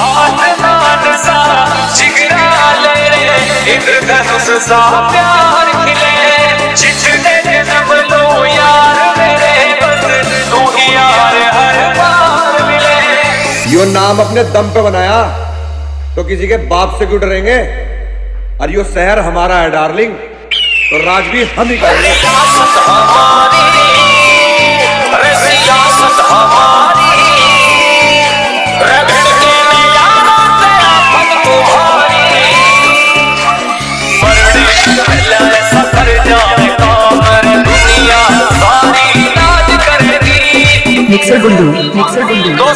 आसमान सा जिगरा ले इंद्रधनुष सा प्यार खिले जितने जन्म लो यार मेरे बस तू ही यार हर बार मिले। यो नाम अपने दम पे बनाया तो किसी के बाप से क्यों डरेंगे। और यो शहर हमारा है डार्लिंग, तो राज भी हम ही करेंगे। मिक्सर गुल्लू, मिक्सर गुल्लू।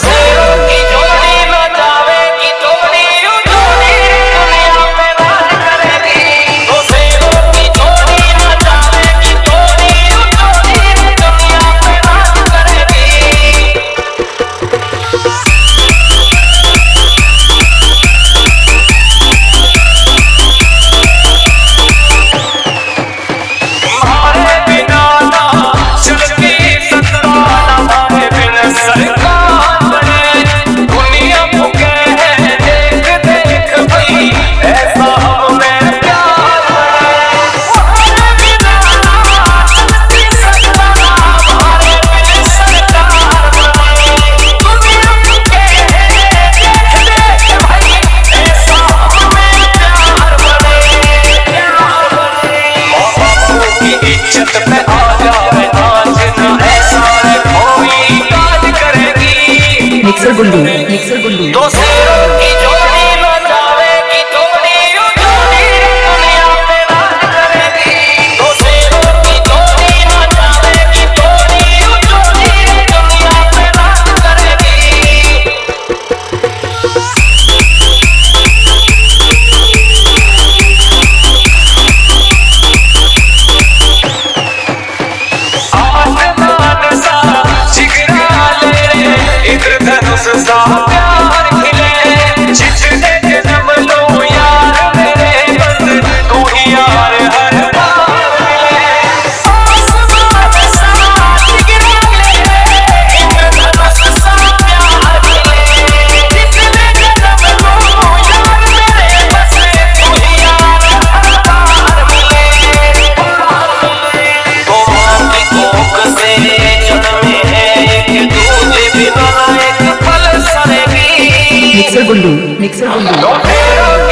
मिक्सर गुल्लू, मिक्सर गुल्लू। प्यार खिले जितने जन्म लो यार मेरे बस तू ही यार हर बार मिले। आसमान सा जिगरा ले इंद्रधनुष सा प्यार खिले जितने जन्म लो यार मेरे बस तू ही यार हर बार मिले। तो माँ की कोख से जन्मे हैं एक दूजे बिना मिक्सर गुल्लू, मिक्सर गुल्लू।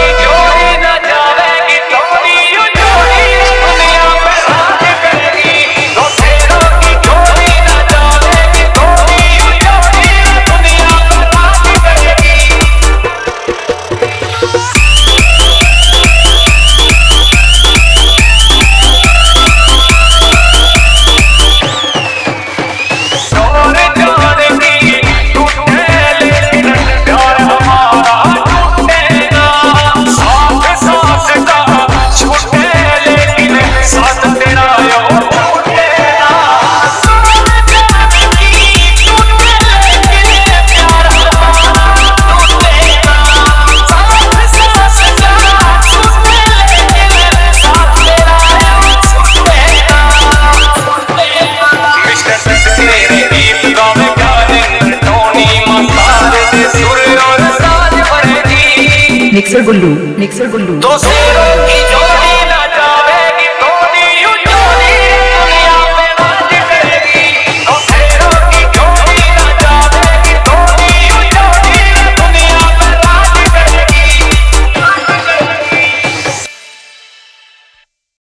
मिक्सर गुल्लू, मिक्सर गुल्लू। दो शेरों की जोड़ी